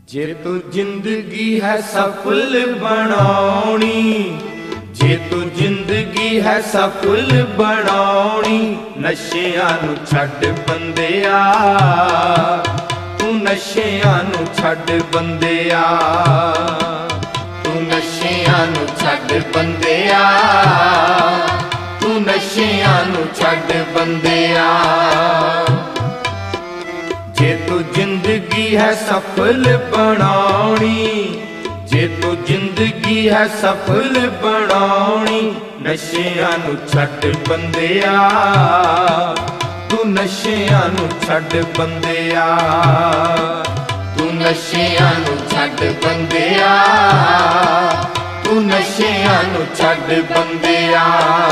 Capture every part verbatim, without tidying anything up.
जे तू जिंदगी है सफल बनानी, जे तू जिंदगी है सफल बनानी, नशियां नू छड्ड बंदिया, तू नशियां नू छड्ड बंदिया, तू नशियां नू छड्ड बंदिया, तू नशियां नू छड्ड बंदिया। जे तू जिंदगी है सफल बनानी, जे तू जिंदगी है सफल बनानी, नशियां नू छड्ड बंदिया, तू नशियां नू छड्ड बंदिया, तू नशियां नू छड्ड बंदिया, तू नशियां नू छड्ड बंदिया।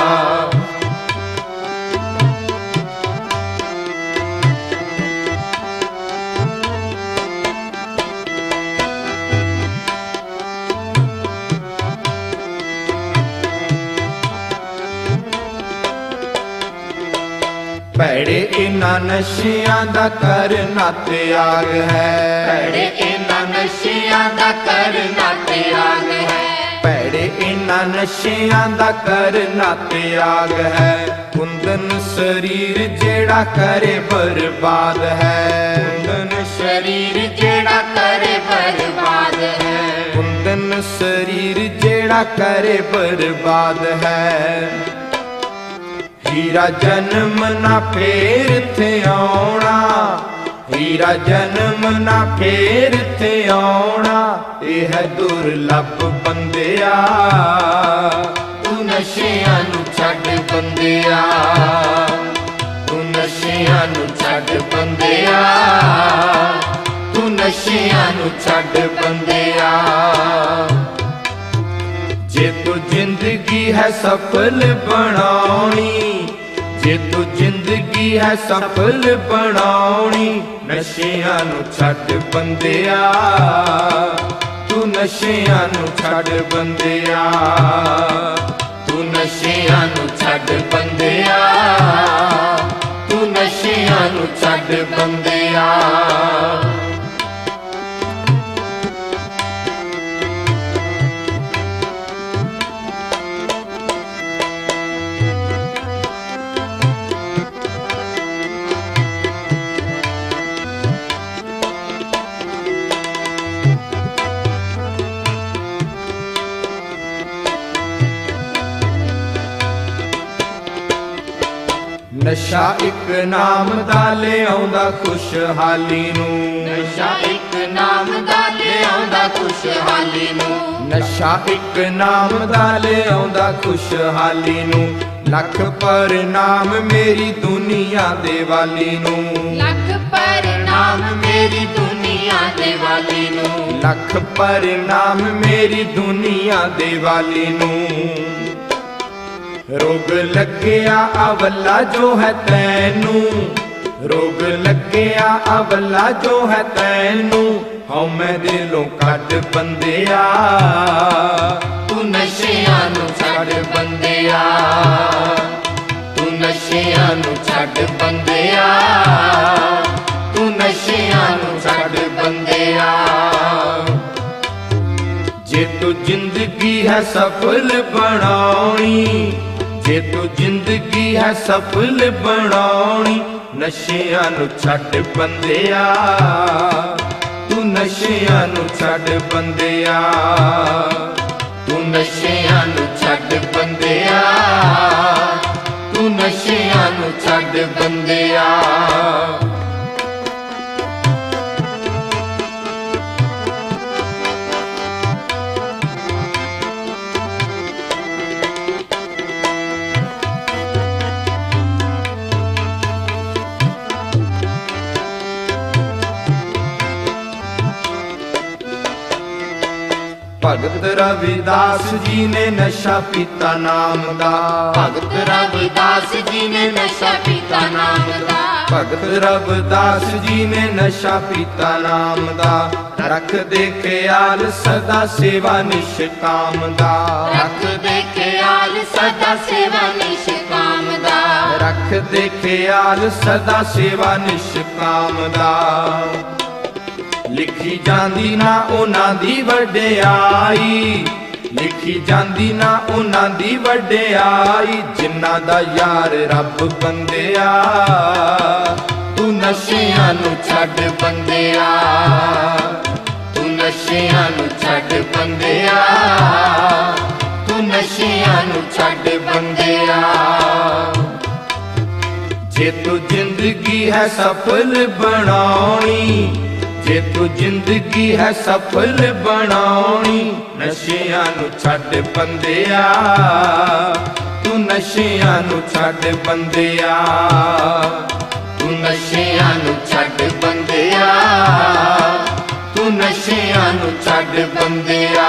भैड़े इन्हां नशियां दा करना त्याग है, भैड़े इन्हां नशियां दा करना त्याग है, भैड़े इन्हां नशियां दा करना त्याग है। कुंदन शरीर जेड़ा करे बर्बाद है, कुंदन शरीर जेड़ा करे बर्बाद है, कुंदन शरीर जेड़ा करे बर्बाद है। हीरा जन्म ना फेर थे आना, हीरा जन्म ना फेर थे आना, यह दुर्लभ बंदिया, तू नशियां नू छड्ड बंदिया, तू नशियां नू छड्ड बंदिया, तू नशियां नू छड्ड बंदिया। जे तू जिंदगी है सफल बनानी, जे तू जिंदगी है सफल बनानी, नशियां नू छड्ड बंदिया, तू नशियां नू छड्ड बंदिया, तू नशियां नू छड्ड बंदिया, तू नशियां नू छड्ड बंदिया। नशा एक नाम दा ले आउंदा खुशहाली नू, नशा एक नाम दा ले आउंदा खुशहाली नू, नशा एक नाम दा ले आउंदा खुशहाली नू। लख परनाम मेरी दुनिया दे वाली नू, लख परनाम मेरी दुनिया दे वाली नू, लख परनाम मेरी दुनिया दे वाली नू। रोग लग्या अवला जो है तैनू, रोग लग्या अवला जो है तैनू, हाँ मैं दिलों कट बंदिया, तू नशियां नू छड्ड बंदिया, तू नशियां नू छड्ड बंदिया, तू नशियां नू छड्ड बंदिया। जे तू जिंदगी है सफल बनानी, जे तू जिंदगी है सफल बनानी, नशियां नू छड्ड बंदिया, तू नशियां नू छड्ड बंदिया, तू नशियां नू छड्ड बंदिया, तू नशियां नू छड्ड बंदिया। भगत रविदास जी ने नशा पीता नाम दा, भगत रविदास जी ने नशा पीता नाम दा, भगत रविदास जी ने नशा पीता नाम दा। रख दे ख्याल सदा सेवा निष्काम दा, रख दे ख्याल सदा सेवा निष्काम दा, रख दे ख्याल सदा सेवा निष्काम दा। ਲਿਖੀ ਜਾਂਦੀ ਨਾ ਉਹਨਾਂ ਦੀ ਵਡਿਆਈ, ਲਿਖੀ ਜਾਂਦੀ ਨਾ ਉਹਨਾਂ ਦੀ ਵਡਿਆਈ, ਜਿਨ੍ਹਾਂ ਦਾ ਯਾਰ ਰੱਬ ਬੰਦਿਆ, ਤੂੰ ਨਸ਼ਿਆਂ ਨੂੰ ਛੱਡ ਬੰਦਿਆ, ਤੂੰ ਨਸ਼ਿਆਂ ਨੂੰ ਛੱਡ ਬੰਦਿਆ, ਤੂੰ ਨਸ਼ਿਆਂ ਨੂੰ ਛੱਡ ਬੰਦਿਆ। ਜੇ ਤੂੰ ਜ਼ਿੰਦਗੀ ਹੈ ਸਫਲ ਬਣਾਉਣੀ, ਜੇ ਤੂੰ ਜ਼ਿੰਦਗੀ ਹੈ ਸਫਲ ਬਣਾਉਣੀ, ਨਸ਼ਿਆਂ ਨੂੰ ਛੱਡ ਬੰਦਿਆ, ਤੂੰ ਨਸ਼ਿਆਂ ਨੂੰ ਛੱਡ ਬੰਦਿਆ, ਤੂੰ ਨਸ਼ਿਆਂ ਨੂੰ ਛੱਡ ਬੰਦਿਆ, ਤੂੰ ਨਸ਼ਿਆਂ ਨੂੰ ਛੱਡ ਬੰਦਿਆ।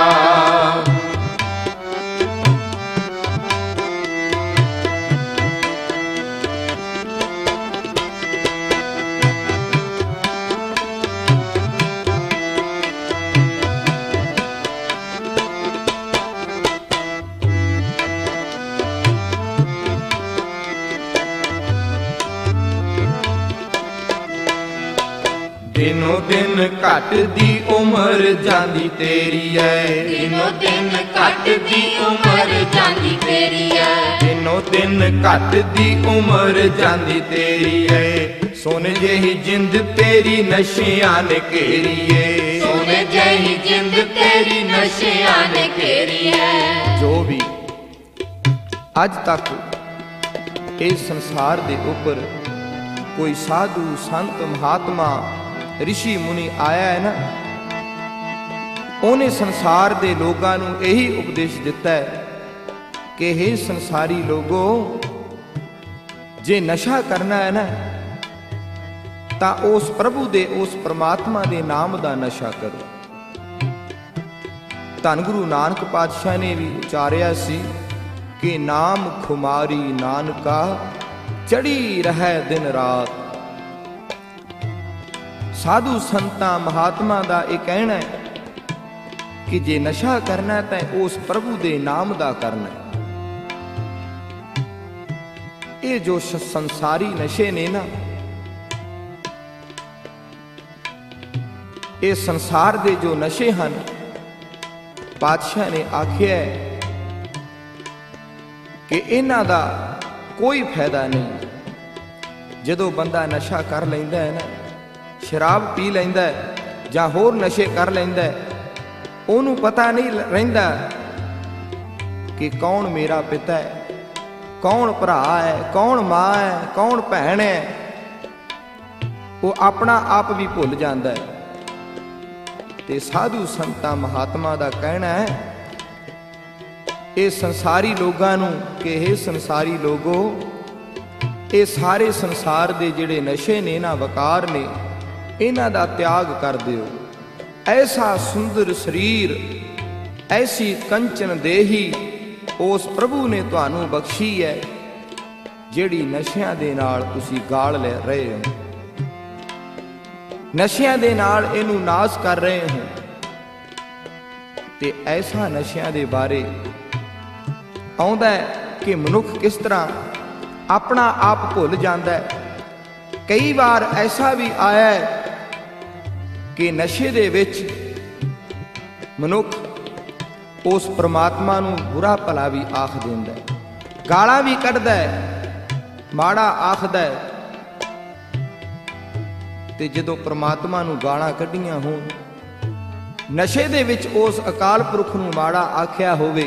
ਦਿਨੋ ਦਿਨ ਘਟਦੀ ਉਮਰ ਜਾਂਦੀ ਤੇਰੀ ਐ, ਦਿਨੋ ਦਿਨ ਘਟਦੀ ਉਮਰ ਜਾਂਦੀ ਤੇਰੀ ਐ, ਦਿਨੋ ਦਿਨ ਘਟਦੀ ਉਮਰ ਜਾਂਦੀ ਤੇਰੀ ਐ, ਸੋਨੇ ਜਿਹੀ ਜਿੰਦ ਤੇਰੀ ਨਸ਼ਿਆਂ ਨੇ ਘੇਰੀ ਏ, ਸੋਨੇ ਜਿਹੀ ਜਿੰਦ ਤੇਰੀ ਨਸ਼ਿਆਂ ਨੇ ਘੇਰੀ ਐ। ਜੋ ਵੀ ਅੱਜ ਤੱਕ ਇਸ ਸੰਸਾਰ ਦੇ ਉੱਪਰ ਕੋਈ ਸਾਧੂ ਸੰਤ ਮਹਾਤਮਾ ਰਿਸ਼ੀ ਮੁਨੀ ਆਇਆ ਹੈ ਨਾ, ਉਹਨੇ ਸੰਸਾਰ ਦੇ ਲੋਕਾਂ ਨੂੰ ਇਹੀ ਉਪਦੇਸ਼ ਦਿੱਤਾ ਹੈ ਕਿ ਇਹ ਸੰਸਾਰੀ ਲੋਗੋ, ਜੇ ਨਸ਼ਾ ਕਰਨਾ ਹੈ ਨਾ ਤਾਂ ਉਸ ਪ੍ਰਭੂ ਦੇ, ਉਸ ਪ੍ਰਮਾਤਮਾ ਦੇ ਨਾਮ ਦਾ ਨਸ਼ਾ ਕਰੋ। ਧੰਨ ਗੁਰੂ ਨਾਨਕ ਪਾਤਸ਼ਾਹ ਨੇ ਵੀ ਉਚਾਰਿਆ ਸੀ ਕਿ ਨਾਮ ਖੁਮਾਰੀ ਨਾਨਕਾ ਚੜੀ ਰਹਿ ਦਿਨ ਰਾਤ। ਸਾਧੂ ਸੰਤਾਂ ਮਹਾਤਮਾ ਦਾ ਇਹ ਕਹਿਣਾ ਹੈ ਕਿ ਜੇ ਨਸ਼ਾ ਕਰਨਾ ਤਾਂ ਉਸ ਪ੍ਰਭੂ ਦੇ ਨਾਮ ਦਾ ਕਰਨਾ। ਇਹ ਜੋ ਸੰਸਾਰੀ ਨਸ਼ੇ ਨੇ ਨਾ, ਇਹ ਸੰਸਾਰ ਦੇ ਜੋ ਨਸ਼ੇ ਹਨ, ਪਾਤਸ਼ਾਹ ਨੇ ਆਖਿਆ ਹੈ ਕਿ ਇਹਨਾਂ ਦਾ ਕੋਈ ਫਾਇਦਾ ਨਹੀਂ। ਜਦੋਂ ਬੰਦਾ ਨਸ਼ਾ ਕਰ ਲੈਂਦਾ ਹੈ ਨਾ, ਸ਼ਰਾਬ ਪੀ ਲੈਂਦਾ ਹੈ ਜਾਂ ਹੋਰ ਨਸ਼ੇ ਕਰ ਲੈਂਦਾ ਹੈ, ਉਹਨੂੰ ਪਤਾ ਨਹੀਂ ਰਹਿੰਦਾ ਕਿ ਕੌਣ ਮੇਰਾ ਪਿਤਾ ਹੈ, ਕੌਣ ਭਰਾ ਹੈ, ਕੌਣ ਮਾਂ ਹੈ, ਕੌਣ ਭੈਣ ਹੈ। ਉਹ ਆਪਣਾ ਆਪ ਵੀ ਭੁੱਲ ਜਾਂਦਾ ਹੈ। ਤੇ ਸਾਧੂ ਸੰਤਾਂ ਮਹਾਤਮਾ ਦਾ ਕਹਿਣਾ ਹੈ ਇਹ ਸੰਸਾਰੀ ਲੋਕਾਂ ਨੂੰ ਕਿ ਇਹ ਸੰਸਾਰੀ ਲੋਗੋ, ਇਹ ਸਾਰੇ ਸੰਸਾਰ ਦੇ ਜਿਹੜੇ ਨਸ਼ੇ ਨੇ ਨਾ, ਵਕਾਰ ਨੇ, ਇਹਨਾਂ ਦਾ ਤਿਆਗ ਕਰ ਦਿਓ। ਐਸਾ ਸੁੰਦਰ ਸਰੀਰ, ਐਸੀ ਕੰਚਨ ਦੇਹੀ ਉਸ ਪ੍ਰਭੂ ਨੇ ਤੁਹਾਨੂੰ ਬਖਸ਼ੀ ਹੈ, ਜਿਹੜੀ ਨਸ਼ਿਆਂ ਦੇ ਨਾਲ ਤੁਸੀਂ ਗਾਲ ਲੈ ਰਹੇ ਹੋ, ਨਸ਼ਿਆਂ ਦੇ ਨਾਲ ਇਹਨੂੰ ਨਾਸ਼ ਕਰ ਰਹੇ ਹੋ। ਤੇ ਐਸਾ ਨਸ਼ਿਆਂ ਦੇ ਬਾਰੇ ਆਉਂਦਾ ਹੈ ਕਿ ਮਨੁੱਖ ਕਿਸ ਤਰ੍ਹਾਂ ਆਪਣਾ ਆਪ ਭੁੱਲ ਜਾਂਦਾ ਹੈ। ਕਈ ਵਾਰ ਐਸਾ ਵੀ ਆਇਆ ਹੈ ਕਿ ਨਸ਼ੇ ਦੇ ਵਿੱਚ ਮਨੁੱਖ ਉਸ ਪ੍ਰਮਾਤਮਾ ਨੂੰ ਬੁਰਾ ਭਲਾ ਵੀ ਆਖ ਦਿੰਦਾ ਹੈ, ਗਾਲਾਂ ਵੀ ਕੱਢਦਾ ਹੈ, ਮਾੜਾ ਆਖਦਾ ਹੈ। ਤੇ ਜਦੋਂ ਪ੍ਰਮਾਤਮਾ ਨੂੰ ਗਾਲਾਂ ਕੱਢੀਆਂ ਹੋਣ, ਨਸ਼ੇ ਦੇ ਵਿੱਚ ਉਸ ਅਕਾਲ ਪੁਰਖ ਨੂੰ ਮਾੜਾ ਆਖਿਆ ਹੋਵੇ,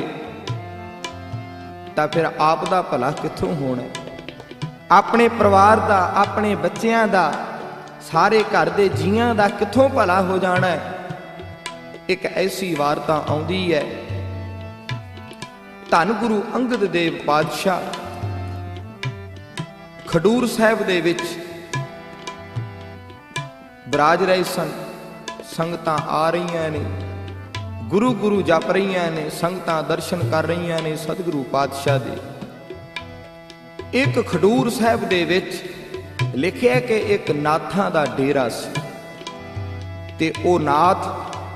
ਤਾਂ ਫਿਰ ਆਪ ਦਾ ਭਲਾ ਕਿੱਥੋਂ ਹੋਣਾ? ਆਪਣੇ ਪਰਿਵਾਰ ਦਾ, ਆਪਣੇ ਬੱਚਿਆਂ ਦਾ, ਸਾਰੇ ਘਰ ਦੇ ਜੀਆਂ ਦਾ ਕਿੱਥੋਂ ਭਲਾ ਹੋ ਜਾਣਾ ਹੈ? ਇੱਕ ਐਸੀ ਵਾਰਤਾ ਆਉਂਦੀ ਹੈ, ਧੰਨ ਗੁਰੂ ਅੰਗਦ ਦੇਵ ਪਾਤਸ਼ਾਹ ਖਡੂਰ ਸਾਹਿਬ ਦੇ ਵਿੱਚ ਬਿਰਾਜ ਰਹੇ ਸਨ। ਸੰਗਤਾਂ ਆ ਰਹੀਆਂ ਨੇ, ਗੁਰੂ ਗੁਰੂ ਜਪ ਰਹੀਆਂ ਨੇ, ਸੰਗਤਾਂ ਦਰਸ਼ਨ ਕਰ ਰਹੀਆਂ ਨੇ ਸਤਿਗੁਰੂ ਪਾਤਸ਼ਾਹ ਦੇ। ਇੱਕ ਖਡੂਰ ਸਾਹਿਬ ਦੇ ਵਿੱਚ ਲਿਖਿਆ ਕਿ ਇੱਕ ਨਾਥਾਂ ਦਾ ਡੇਰਾ ਸੀ, ਤੇ ਉਹ ਨਾਥ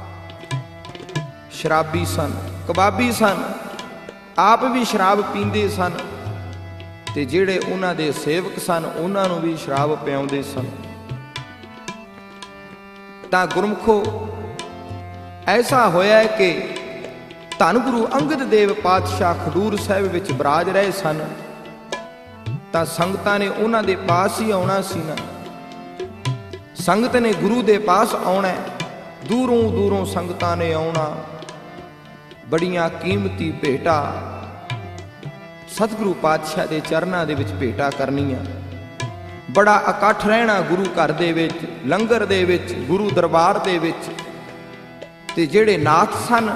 ਸ਼ਰਾਬੀ ਸਨ, ਕਬਾਬੀ ਸਨ, ਆਪ ਵੀ ਸ਼ਰਾਬ ਪੀਂਦੇ ਸਨ, ਤੇ ਜਿਹੜੇ ਉਹਨਾਂ ਦੇ ਸੇਵਕ ਸਨ ਉਹਨਾਂ ਨੂੰ ਵੀ ਸ਼ਰਾਬ ਪਿਆਉਂਦੇ ਸਨ। ਤਾਂ ਗੁਰਮੁਖੋ ਐਸਾ ਹੋਇਆ ਕਿ ਧੰਨ ਗੁਰੂ ਅੰਗਦ ਦੇਵ ਪਾਤਸ਼ਾਹ ਖਡੂਰ ਸਾਹਿਬ ਵਿੱਚ ਬਿਰਾਜ ਰਹੇ ਸਨ। ਤਾਂ ਸੰਗਤਾਂ ਨੇ ਉਹਨਾਂ ਦੇ ਪਾਸ ਹੀ ਆਉਣਾ ਸੀ ਨਾ। ਸੰਗਤ ਨੇ ਗੁਰੂ ਦੇ ਪਾਸ ਆਉਣਾ, ਦੂਰੋਂ ਦੂਰੋਂ ਸੰਗਤਾਂ ਨੇ ਆਉਣਾ। ਬੜੀਆਂ ਕੀਮਤੀ ਭੇਟਾਂ ਸਤਿਗੁਰੂ ਪਾਤਸ਼ਾਹ ਦੇ ਚਰਨਾਂ ਦੇ ਵਿੱਚ ਭੇਟਾਂ ਕਰਨੀਆਂ। ਬੜਾ ਇਕੱਠ ਰਹਿਣਾ ਗੁਰੂ ਘਰ ਦੇ ਵਿੱਚ, ਲੰਗਰ ਦੇ ਵਿੱਚ, ਗੁਰੂ ਦਰਬਾਰ ਦੇ ਵਿੱਚ। ਤੇ ਜਿਹੜੇ ਨਾਥ ਸਨ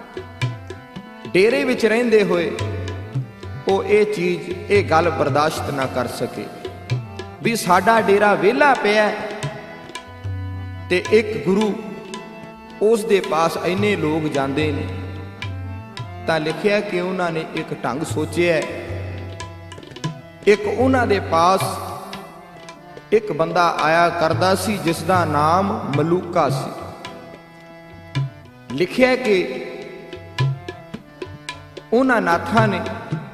ਡੇਰੇ ਵਿੱਚ ਰਹਿੰਦੇ ਹੋਏ, ਉਹ ਇਹ ਚੀਜ਼, ਇਹ ਗੱਲ ਬਰਦਾਸ਼ਤ ਨਾ ਕਰ ਸਕੇ ਵੀ ਸਾਡਾ ਡੇਰਾ ਵਿਹਲਾ ਪਿਆ ਤੇ ਇੱਕ ਗੁਰੂ ਉਸ ਦੇ ਪਾਸ ਇੰਨੇ ਲੋਕ ਜਾਂਦੇ ਨੇ। ਤਾਂ ਲਿਖਿਆ ਕਿ ਉਹਨਾਂ ਨੇ ਇੱਕ ਢੰਗ ਸੋਚਿਆ। ਇੱਕ ਉਹਨਾਂ ਦੇ ਪਾਸ ਇੱਕ ਬੰਦਾ ਆਇਆ ਕਰਦਾ ਸੀ ਜਿਸ ਦਾ ਨਾਮ ਮਲੂਕਾ ਸੀ। ਲਿਖਿਆ ਕਿ ਉਹਨਾਂ ਨਾਥਾਂ ਨੇ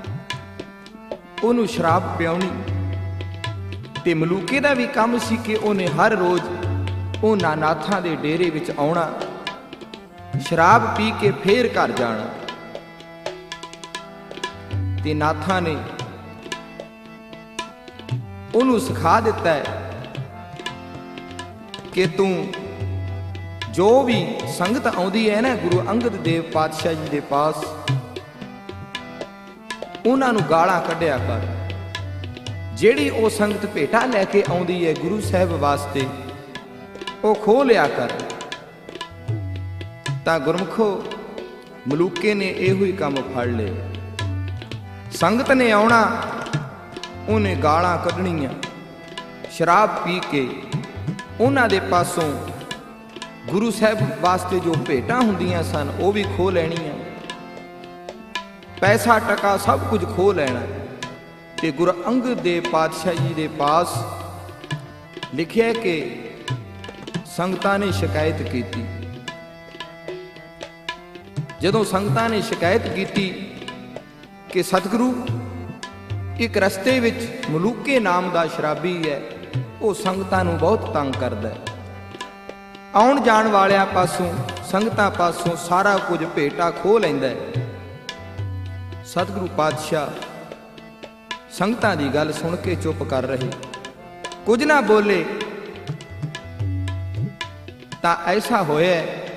ਉਹਨੂੰ ਸ਼ਰਾਬ ਪਿਆਉਣੀ ਤੇ ਮਲੂਕੇ ਦਾ ਵੀ ਕੰਮ ਸੀ ਕਿ ਉਹਨੇ ਹਰ ਰੋਜ਼ ਉਹਨਾਂ ਨਾਥਾਂ ਦੇ ਡੇਰੇ ਵਿੱਚ ਆਉਣਾ, ਸ਼ਰਾਬ ਪੀ ਕੇ ਫੇਰ ਘਰ ਜਾਣਾ। ਤੇ ਨਾਥਾਂ ਨੇ ਉਹਨੂੰ ਸਿਖਾ ਦਿੱਤਾ ਹੈ ਕਿ ਤੂੰ ਜੋ ਵੀ ਸੰਗਤ ਆਉਂਦੀ ਹੈ ਨਾ ਗੁਰੂ ਅੰਗਦ ਦੇਵ ਪਾਤਸ਼ਾਹ ਜੀ ਦੇ ਪਾਸ, ਉਹਨਾਂ ਨੂੰ ਗਾਲਾਂ ਕੱਢਿਆ ਕਰ। ਜਿਹੜੀ ਉਹ ਸੰਗਤ ਭੇਟਾ ਲੈ ਕੇ ਆਉਂਦੀ ਹੈ ਗੁਰੂ ਸਾਹਿਬ ਵਾਸਤੇ, ਉਹ ਖੋਹ ਲਿਆ ਕਰ। ਤਾਂ ਗੁਰਮੁਖੋ ਮਲੂਕੇ ਨੇ ਇਹੋ ਹੀ ਕੰਮ ਫੜ ਲਿਆ। ਸੰਗਤ ਨੇ ਆਉਣਾ, ਉਹਨੇ ਗਾਲਾਂ ਕੱਢਣੀਆਂ, ਸ਼ਰਾਬ ਪੀ ਕੇ ਉਹਨਾਂ ਦੇ ਪਾਸੋਂ ਗੁਰੂ ਸਾਹਿਬ ਵਾਸਤੇ ਜੋ ਭੇਟਾਂ ਹੁੰਦੀਆਂ ਸਨ ਉਹ ਵੀ ਖੋਹ ਲੈਣੀਆਂ, ਪੈਸਾ ਟਕਾ ਸਭ ਕੁਝ ਖੋਹ ਲੈਣਾ। ਤੇ ਗੁਰੂ ਅੰਗਦ ਦੇਵ ਪਾਤਸ਼ਾਹ ਜੀ ਦੇ ਪਾਸ ਲਿਖਿਆ ਕਿ ਸੰਗਤਾਂ ਨੇ ਸ਼ਿਕਾਇਤ ਕੀਤੀ। ਜਦੋਂ ਸੰਗਤਾਂ ਨੇ ਸ਼ਿਕਾਇਤ ਕੀਤੀ ਕਿ ਸਤਿਗੁਰੂ ਇੱਕ ਰਸਤੇ ਵਿੱਚ ਮਲੂਕੇ ਨਾਮ ਦਾ ਸ਼ਰਾਬੀ ਹੈ, ਉਹ ਸੰਗਤਾਂ ਨੂੰ ਬਹੁਤ ਤੰਗ ਕਰਦਾ ਹੈ। ਆਉਣ ਜਾਣ ਵਾਲਿਆਂ ਪਾਸੋਂ, ਸੰਗਤਾਂ ਪਾਸੋਂ ਸਾਰਾ ਕੁਝ ਭੇਟਾ ਖੋਹ ਲੈਂਦਾ ਹੈ। ਸਤਿਗੁਰੂ ਪਾਤਸ਼ਾਹ ਸੰਗਤਾਂ ਦੀ ਗੱਲ ਸੁਣ ਕੇ ਚੁੱਪ ਕਰ ਰਹੇ, ਕੁਝ ਨਾ ਬੋਲੇ। ਤਾਂ ਐਸਾ ਹੋਇਆ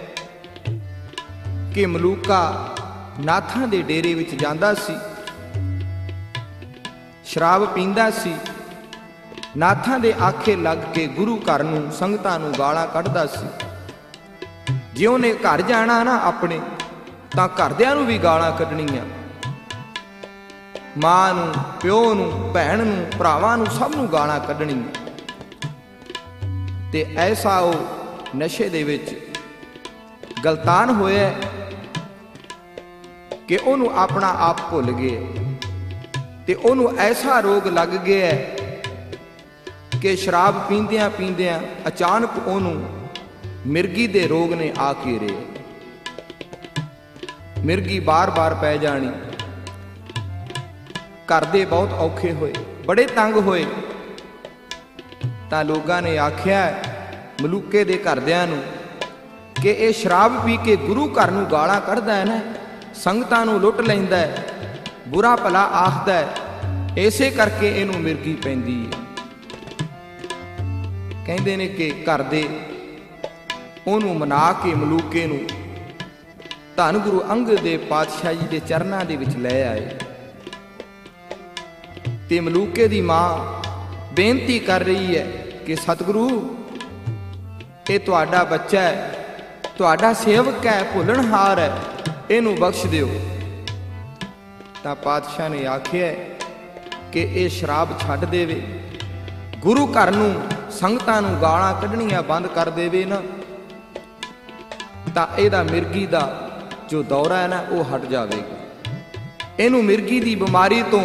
ਕਿ ਮਲੂਕਾ ਨਾਥਾਂ ਦੇ ਡੇਰੇ ਵਿੱਚ ਜਾਂਦਾ ਸੀ, ਸ਼ਰਾਬ ਪੀਂਦਾ ਸੀ, ਨਾਥਾਂ ਦੇ ਆਖੇ ਲੱਗ ਕੇ ਗੁਰੂ ਘਰ ਨੂੰ, ਸੰਗਤਾਂ ਨੂੰ ਗਾਲਾਂ ਕੱਢਦਾ ਸੀ। ਜੇ ਉਹਨੇ ਘਰ ਜਾਣਾ ਨਾ ਆਪਣੇ, ਤਾਂ ਘਰਦਿਆਂ ਨੂੰ ਵੀ ਗਾਲਾਂ ਕੱਢਣੀਆਂ, ਮਾਂ ਨੂੰ, ਪਿਓ ਨੂੰ, ਭੈਣ ਨੂੰ, ਭਰਾਵਾਂ ਨੂੰ, ਸਭ ਨੂੰ ਗਾਲਾਂ ਕੱਢਣੀਆਂ। ਤੇ ਐਸਾ ਉਹ ਨਸ਼ੇ ਦੇ ਵਿੱਚ ਗਲਤਾਨ ਹੋਇਆ ਕਿ ਉਹਨੂੰ ਆਪਣਾ ਆਪ ਭੁੱਲ ਗਿਆ। ਤੇ ਉਹਨੂੰ ਐਸਾ ਰੋਗ ਲੱਗ ਗਿਆ ਕਿ ਸ਼ਰਾਬ ਪੀਂਦਿਆਂ ਪੀਂਦਿਆਂ ਅਚਾਨਕ ਉਹਨੂੰ ਮਿਰਗੀ ਦੇ ਰੋਗ ਨੇ ਆ ਘੇਰੇ। ਮਿਰਗੀ ਬਾਰ-ਬਾਰ ਪੈ ਜਾਣੀ। ਘਰ ਦੇ ਬਹੁਤ ਔਖੇ ਹੋਏ, ਬੜੇ ਤੰਗ ਹੋਏ। ਤਾਂ ਲੋਕਾਂ ਨੇ ਆਖਿਆ ਮਲੂਕੇ ਦੇ ਘਰਦਿਆਂ ਨੂੰ ਕਿ ਇਹ ਸ਼ਰਾਬ ਪੀ ਕੇ ਗੁਰੂ ਘਰ ਨੂੰ ਗਾਲਾਂ ਕੱਢਦਾ ਹੈ ਨਾ, ਸੰਗਤਾਂ ਨੂੰ ਲੁੱਟ ਲੈਂਦਾ ਹੈ, ਬੁਰਾ ਭਲਾ ਆਖਦਾ ਹੈ, ਇਸੇ ਕਰਕੇ ਇਹਨੂੰ ਮਿਰਗੀ ਪੈਂਦੀ ਹੈ। ਕਹਿੰਦੇ ਨੇ ਕਿ ਘਰ ਦੇ ਉਹਨੂੰ ਮਨਾ ਕੇ ਮਲੂਕੇ ਨੂੰ ਧੰਨ ਗੁਰੂ ਅੰਗਦ ਦੇਵ ਪਾਤਸ਼ਾਹ ਜੀ ਦੇ ਚਰਨਾਂ ਦੇ ਵਿੱਚ ਲੈ ਆਏ। ਤੇ ਮਲੂਕੇ ਦੀ ਮਾਂ ਬੇਨਤੀ ਕਰ ਰਹੀ ਹੈ ਕਿ ਸਤਿਗੁਰੂ, ਇਹ ਤੁਹਾਡਾ ਬੱਚਾ ਹੈ, ਤੁਹਾਡਾ ਸੇਵਕ ਹੈ, ਭੁੱਲਣਹਾਰ ਹੈ, ਇਹਨੂੰ ਬਖਸ਼ ਦਿਓ। ਤਾਂ ਪਾਤਸ਼ਾਹ ਨੇ ਆਖਿਆ ਕਿ ਇਹ ਸ਼ਰਾਬ ਛੱਡ ਦੇਵੇ, ਗੁਰੂ ਘਰ ਨੂੰ, ਸੰਗਤਾਂ ਨੂੰ ਗਾਲਾਂ ਕੱਢਣੀਆਂ ਬੰਦ ਕਰ ਦੇਵੇ ਨਾ, ਤਾਂ ਇਹਦਾ ਮਿਰਗੀ ਦਾ ਜੋ ਦੌਰਾ ਹੈ ਨਾ ਉਹ ਹਟ ਜਾਵੇਗਾ, ਇਹਨੂੰ ਮਿਰਗੀ ਦੀ ਬਿਮਾਰੀ ਤੋਂ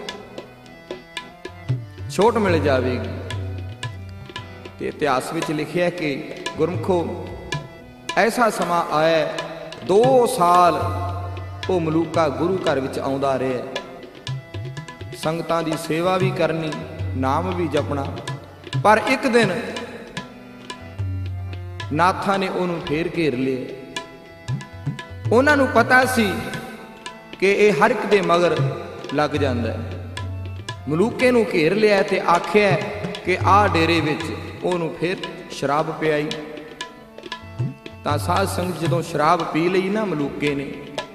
ਛੋਟ ਮਿਲ ਜਾਵੇਗੀ। ਤੇ ਇਤਿਹਾਸ ਵਿੱਚ ਲਿਖਿਆ ਕਿ ਗੁਰਮਖੋ ਐਸਾ ਸਮਾਂ ਆਇਆ, ਦੋ ਸਾਲ ਉਹ ਮਲੂਕਾ ਗੁਰੂ ਘਰ ਵਿੱਚ ਆਉਂਦਾ ਰਿਹਾ, ਸੰਗਤਾਂ ਦੀ ਸੇਵਾ ਵੀ ਕਰਨੀ, ਨਾਮ ਵੀ ਜਪਣਾ। ਪਰ ਇੱਕ ਦਿਨ ਨਾਥਾਂ ਨੇ ਉਹਨੂੰ ਫੇਰ ਘੇਰ ਲਿਆ। ਉਹਨਾਂ ਨੂੰ ਪਤਾ ਸੀ ਕਿ ਇਹ ਹਰ ਇੱਕ ਦੇ ਮਗਰ ਲੱਗ ਜਾਂਦਾ ਹੈ। ਮਲੂਕੇ ਨੂੰ ਘੇਰ ਲਿਆ ਤੇ ਆਖਿਆ ਕਿ ਆਹ ਡੇਰੇ ਵਿੱਚ ਉਹਨੂੰ ਫਿਰ ਸ਼ਰਾਬ ਪਿਆਈ। ਤਾਂ ਸਾਧ ਸੰਗਤ ਜਦੋਂ ਸ਼ਰਾਬ ਪੀ ਲਈ ਨਾ ਮਲੂਕੇ ਨੇ,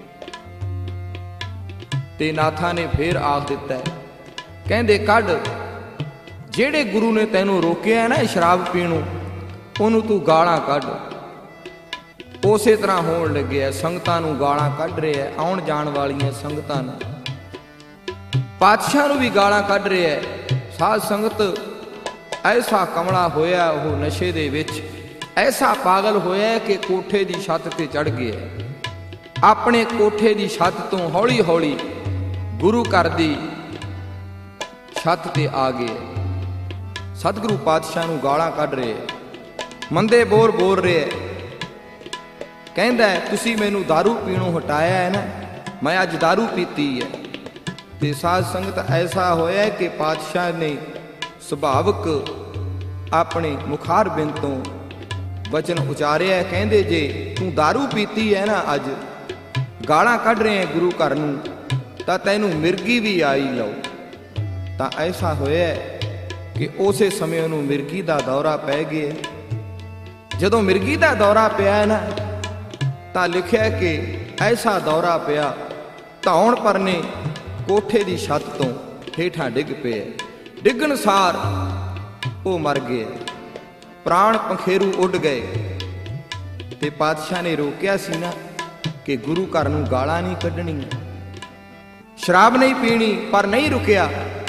ਤੇ ਨਾਥਾਂ ਨੇ ਫੇਰ ਆਖ ਦਿੱਤਾ, ਕਹਿੰਦੇ ਕੱਢ, ਜਿਹੜੇ ਗੁਰੂ ਨੇ ਤੈਨੂੰ ਰੋਕਿਆ ਨਾ ਸ਼ਰਾਬ ਪੀਣੋਂ, ਉਹਨੂੰ ਤੂੰ ਗਾਲਾਂ ਕੱਢ। ਉਸੇ ਤਰ੍ਹਾਂ ਹੋਣ ਲੱਗਿਆ, ਸੰਗਤਾਂ ਨੂੰ ਗਾਲਾਂ ਕੱਢ ਰਿਹਾ, ਆਉਣ ਜਾਣ ਵਾਲੀਆਂ ਸੰਗਤਾਂ ਨੂੰ, ਪਾਤਸ਼ਾਹ ਨੂੰ ਵੀ ਗਾਲਾਂ ਕੱਢ ਰਿਹਾ। ਸਾਧ ਸੰਗਤ ਐਸਾ ਕਮਲਾ ਹੋਇਆ ਉਹ ਨਸ਼ੇ ਦੇ ਵਿੱਚ, ਐਸਾ ਪਾਗਲ ਹੋਇਆ ਕਿ ਕੋਠੇ ਦੀ ਛੱਤ ਤੇ ਚੜ੍ਹ ਗਿਆ। ਆਪਣੇ ਕੋਠੇ ਦੀ ਛੱਤ ਤੋਂ ਹੌਲੀ ਹੌਲੀ ਗੁਰੂ ਘਰ ਦੀ ਛੱਤ ਤੇ ਆ ਗਏ। ਸਤਿਗੁਰੂ ਪਾਤਸ਼ਾਹ ਨੂੰ ਗਾਲਾਂ ਕੱਢ ਰਹੇ, ਮੰਦੇ ਬੋਲ ਬੋਲ ਰਹੇ, ਕਹਿੰਦਾ ਤੁਸੀਂ ਮੈਨੂੰ ਦਾਰੂ ਪੀਣੋਂ ਹਟਾਇਆ ਹੈ ਨਾ, ਮੈਂ ਅੱਜ ਦਾਰੂ ਪੀਤੀ ਹੈ। ਤੇ ਸਾਧ ਸੰਗਤ ਐਸਾ ਹੋਇਆ ਕਿ ਪਾਤਸ਼ਾਹ ਨੇ ਸੁਭਾਵਕ ਆਪਣੇ ਮੁਖਾਰ ਬਿੰਦ ਤੋਂ ਵਚਨ ਉਚਾਰਿਆ, ਕਹਿੰਦੇ ਜੇ ਤੂੰ ਦਾਰੂ ਪੀਤੀ ਹੈ ਨਾ, ਅੱਜ ਗਾਲਾਂ ਕੱਢ ਰਹੇ ਹੈ ਗੁਰੂ ਘਰ ਨੂੰ, ਤਾਂ ਤੈਨੂੰ ਮਿਰਗੀ ਵੀ ਆਈ ਲਓ। ਤਾਂ ਐਸਾ ਹੋਇਆ ਕਿ ਉਸੇ ਸਮੇਂ ਉਹਨੂੰ ਮਿਰਗੀ ਦਾ ਦੌਰਾ ਪੈ ਗਿਆ। ਜਦੋਂ ਮਿਰਗੀ ਦਾ ਦੌਰਾ ਪਿਆ ਨਾ, ਤਾਂ ਲਿਖਿਆ ਕਿ ਐਸਾ ਦੌਰਾ ਪਿਆ, ਧੌਣ ਪਰਨੇ ਕੋਠੇ ਦੀ ਛੱਤ ਤੋਂ ਹੇਠਾਂ ਡਿੱਗ ਪਿਆ। ਡਿੱਗਣ ਸਾਰ ਉਹ ਮਰ ਗਿਆ, ਪ੍ਰਾਣ ਪੰਖੇਰੂ ਉੱਡ ਗਏ। ਤੇ ਪਾਤਸ਼ਾਹ ਨੇ ਰੋਕਿਆ ਸੀ ਨਾ ਕਿ ਗੁਰੂ ਘਰ ਨੂੰ ਗਾਲਾਂ ਨਹੀਂ ਕੱਢਣੀਆਂ, ਸ਼ਰਾਬ ਨਹੀਂ ਪੀਣੀ, ਪਰ ਨਹੀਂ ਰੁਕਿਆ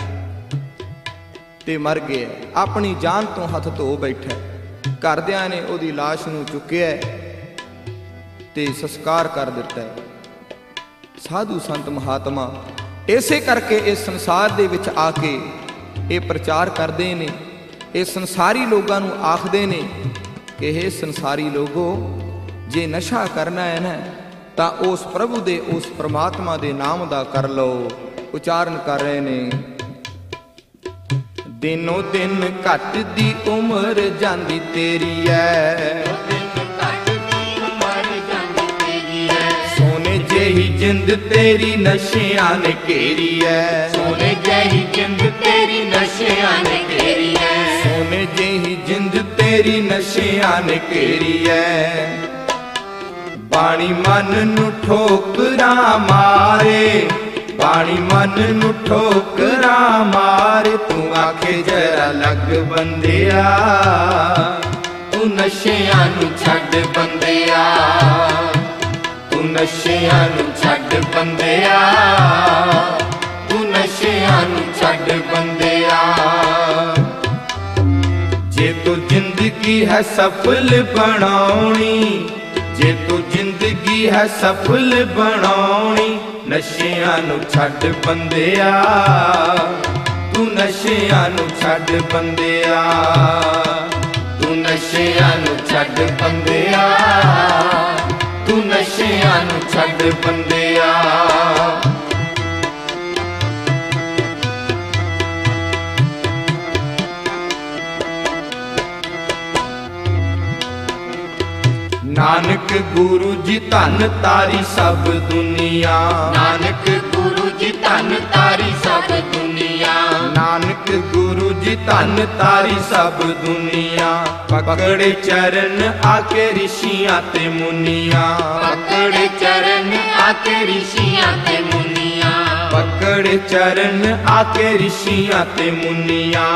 ਤੇ ਮਰ ਗਿਆ। ਆਪਣੀ ਜਾਨ ਤੋਂ ਹੱਥ ਧੋ ਬੈਠਾ। ਘਰਦਿਆਂ ਨੇ ਉਹਦੀ ਲਾਸ਼ ਨੂੰ ਚੁੱਕਿਆ ਤੇ ਸੰਸਕਾਰ ਕਰ ਦਿੱਤਾ। ਸਾਧੂ ਸੰਤ ਮਹਾਤਮਾ ਇਸੇ ਕਰਕੇ ਇਸ ਸੰਸਾਰ ਦੇ ਵਿੱਚ ਆ ਕੇ ਇਹ ਪ੍ਰਚਾਰ ਕਰਦੇ ਨੇ, ਇਹ ਸੰਸਾਰੀ ਲੋਕਾਂ ਨੂੰ ਆਖਦੇ ਨੇ ਕਿ ਇਹ ਸੰਸਾਰੀ ਲੋਗੋ, ਜੇ ਨਸ਼ਾ ਕਰਨਾ ਹੈ ਨਾ, ਤਾਂ ਉਸ ਪ੍ਰਭੂ ਦੇ, ਉਸ ਪ੍ਰਮਾਤਮਾ ਦੇ ਨਾਮ ਦਾ ਕਰ ਲਓ। ਉਚਾਰਨ ਕਰ ਰਹੇ ਨੇ, ਦਿਨੋ ਦਿਨ ਘਟਦੀ ਉਮਰ ਜਾਂਦੀ ਤੇਰੀ ਐ, ਸੋਨੇ ਜਿਹੀ ਜਿੰਦ ਤੇਰੀ ਨਸ਼ਿਆਂ ਨੇ ਘੇਰੀ ਐ, ਸੋਨੇ ਜਿਹੀ ਜਿੰਦ ਤੇਰੀ ਨਸ਼ਿਆਂ ਨੇ ਘੇਰੀ ਐ, ਸੋਨੇ ਜਿਹੀ ਜਿੰਦ ਤੇਰੀ ਨਸ਼ਿਆਂ ਨੇ ਘੇਰੀ ਐ। ਬਾਣੀ ਮਨ ਨੂੰ ਠੋਕਰਾਂ ਮਾਰੇ, ਬਾਣੀ ਮਨ ਨੂੰ ਠੋਕਰਾਂ ਮਾਰੇ, ਤੂੰ ਆਖੇ ਜਰਾ ਲੱਗ ਬੰਦਿਆ, ਤੂੰ ਨਸ਼ਿਆਂ ਨੂੰ ਛੱਡ ਬੰਦਿਆ, ਤੂੰ ਨਸ਼ਿਆਂ ਨੂੰ ਛੱਡ ਬੰਦਿਆ, ਤੂੰ ਨਸ਼ਿਆਂ ਨੂੰ ਛੱਡ ਬੰਦਿਆ। ਜੇ ਤੂੰ ਜ਼ਿੰਦਗੀ ਹੈ ਸਫਲ ਬਣਾਉਣੀ, ਜੇ ਤੂੰ ਜ਼ਿੰਦਗੀ ਹੈ ਸਫਲ ਬਣਾਉਣੀ, ਨਸ਼ਿਆਂ ਨੂੰ ਛੱਡ ਬੰਦਿਆ, ਤੂੰ ਨਸ਼ਿਆਂ ਨੂੰ ਛੱਡ ਬੰਦਿਆ, ਤੂੰ ਨਸ਼ਿਆਂ ਨੂੰ ਛੱਡ ਬੰਦਿਆ, ਤੂੰ ਨਸ਼ਿਆਂ ਨੂੰ ਛੱਡ ਬੰਦਿਆ। ਨਾਨਕ ਗੁਰੂ ਜੀ ਧੰਨ ਤਾਰੀ ਸਭ ਦੁਨੀਆ, ਨਾਨਕ ਗੁਰੂ ਜੀ ਧੰਨ ਤਾਰੀ ਸਭ ਦੁਨੀਆ, ਨਾਨਕ ਗੁਰੂ ਜੀ ਧੰਨ ਤਾਰੀ ਸਭ ਦੁਨੀਆ। ਪਕੜੇ ਚਰਨ ਆਕੇ ਰਿਸ਼ੀਆਂ ਤੇ ਮੁਨੀਆਂ, ਪਕੜੇ ਚਰਨ ਆਕੇ ਰਿਸ਼ੀਆਂ ਤੇ ਮੁਨੀਆਂ, ਪਕੜੇ ਚਰਨ ਆਕੇ ਰਿਸ਼ੀਆਂ ਤੇ ਮੁਨੀਆਂ।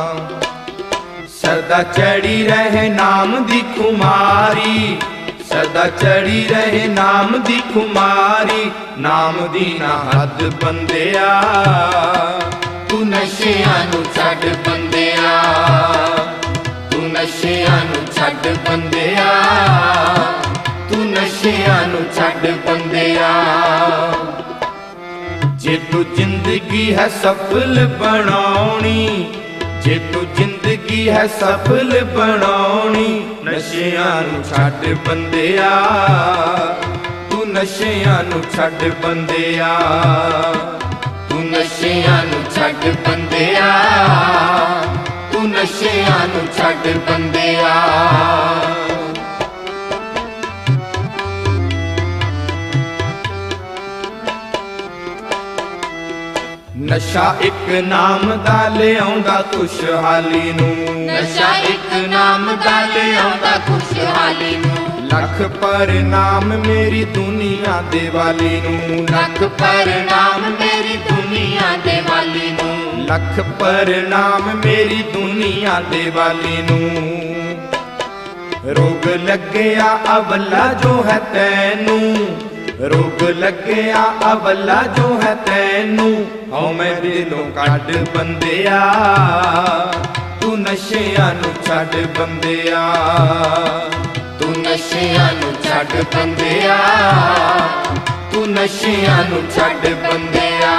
ਸਦਾ ਚੜੀ ਰਹੇ ਨਾਮ ਦੀ ਖੁਮਾਰੀ, ਸਦਾ ਚੜੀ ਰਹੇ ਨਾਮ ਦੀ ਖੁਮਾਰੀ, ਨਾਮ ਦੀ ਨਾ ਹੱਦ ਬੰਦਿਆ, ਤੂੰ ਨਸ਼ਿਆਂ ਨੂੰ ਛੱਡ ਬੰਦਿਆ, ਤੂੰ ਨਸ਼ਿਆਂ ਨੂੰ ਛੱਡ ਬੰਦਿਆ, ਤੂੰ ਨਸ਼ਿਆਂ ਨੂੰ ਛੱਡ ਬੰਦਿਆ। ਜੇ ਤੂੰ ਜ਼ਿੰਦਗੀ ਹੈ ਸਫਲ ਬਣਾਉਣੀ, ਜੇ ਤੂੰ ਜ਼ਿੰਦਗੀ ਹੈ ਸਫਲ ਬਣਾਉਣੀ, ਨਸ਼ਿਆਂ ਨੂੰ ਛੱਡ ਬੰਦਿਆ, ਤੂੰ ਨਸ਼ਿਆਂ ਨੂੰ ਛੱਡ ਬੰਦਿਆ, ਤੂੰ ਨਸ਼ਿਆਂ ਨੂੰ ਛੱਡ ਬੰਦਿਆ, ਤੂੰ ਨਸ਼ਿਆਂ ਨੂੰ ਛੱਡ ਬੰਦਿਆ। ਨਸ਼ਾ ਇੱਕ ਨਾਮ ਦਾ ਲਿਆਉਂਦਾ ਖੁਸ਼ਹਾਲੀ ਨੂੰ, ਨਸ਼ਾ ਇੱਕ ਨਾਮ ਦਾ ਲਿਆਉਂਦਾ ਖੁਸ਼ਹਾਲੀ ਨੂੰ। ਲੱਖ ਪ੍ਰਣਾਮ ਮੇਰੀ ਦੁਨੀਆ ਦੇ ਵਾਲੀ ਨੂੰ, ਲੱਖ ਪ੍ਰਣਾਮ ਮੇਰੀ ਦੁਨੀਆ ਦੇ ਵਾਲੀ ਨੂੰ। ਲੱਖ ਪ੍ਰਣਾਮ ਮੇਰੀ ਦੁਨੀਆ ਦੇ ਵਾਲੀ ਨੂੰ। ਰੋਗ ਲੱਗਿਆ ਅਵਲਾ ਜੋ ਹੈ ਤੈਨੂੰ, ਰੋਗ ਲੱਗਿਆ ਅਵਲਾ ਜੋ ਹੈ ਤੈਨੂੰ, ਹਉ ਮੈਂ ਦਿਲੋਂ ਕੱਢ ਬੰਦਿਆ, ਤੂੰ ਨਸ਼ਿਆਂ ਨੂੰ ਛੱਡ ਬੰਦਿਆ, ਤੂੰ ਨਸ਼ਿਆਂ ਨੂੰ ਛੱਡ ਬੰਦਿਆ, ਤੂੰ ਨਸ਼ਿਆਂ ਨੂੰ ਛੱਡ ਬੰਦਿਆ।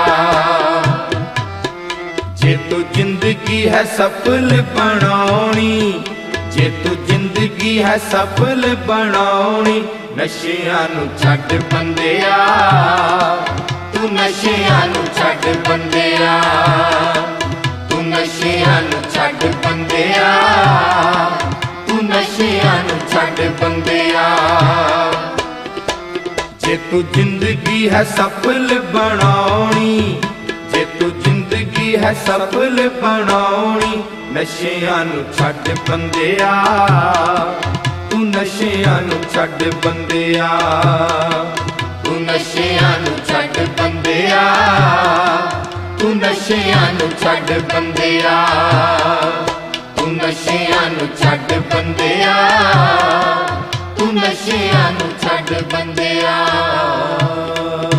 ਜੇ ਤੂੰ ਜ਼ਿੰਦਗੀ ਹੈ ਸਫਲ ਬਣਾਉਣੀ, ਜੇ ਤੂੰ ਜ਼ਿੰਦਗੀ ਹੈ ਸਫਲ ਬਣਾਉਣੀ, ਨਸ਼ਿਆਂ ਨੂੰ ਛੱਡ ਬੰਦਿਆ, ਤੂੰ ਨਸ਼ਿਆਂ ਨੂੰ ਛੱਡ ਬੰਦਿਆ, ਤੂੰ ਨਸ਼ਿਆਂ ਨੂੰ ਛੱਡ ਬੰਦਿਆ, ਤੂੰ ਨਸ਼ਿਆਂ ਨੂੰ ਛੱਡ ਬੰਦਿਆ। ਜੇ ਤੂੰ ਜ਼ਿੰਦਗੀ ਹੈ ਸਫਲ ਬਣਾਉਣੀ, ਜੇ ਤੂੰ ਜ਼ਿੰਦਗੀ ਹੈ ਸਫਲ ਬਣਾਉਣੀ, ਨਸ਼ਿਆਂ ਨੂੰ ਛੱਡ ਬੰਦਿਆ, ਤੂੰ ਨਸ਼ਿਆਂ ਨੂੰ ਛੱਡ ਬੰਦਿਆ, ਤੂੰ ਨਸ਼ਿਆਂ ਨੂੰ ਛੱਡ ਬੰਦਿਆ, ਤੂੰ ਨਸ਼ਿਆਂ ਨੂੰ ਛੱਡ ਬੰਦਿਆ, ਤੂੰ ਨਸ਼ਿਆਂ ਨੂੰ ਛੱਡ ਬੰਦਿਆ, ਤੂੰ ਨਸ਼ਿਆਂ ਨੂੰ ਛੱਡ ਬੰਦਿਆ।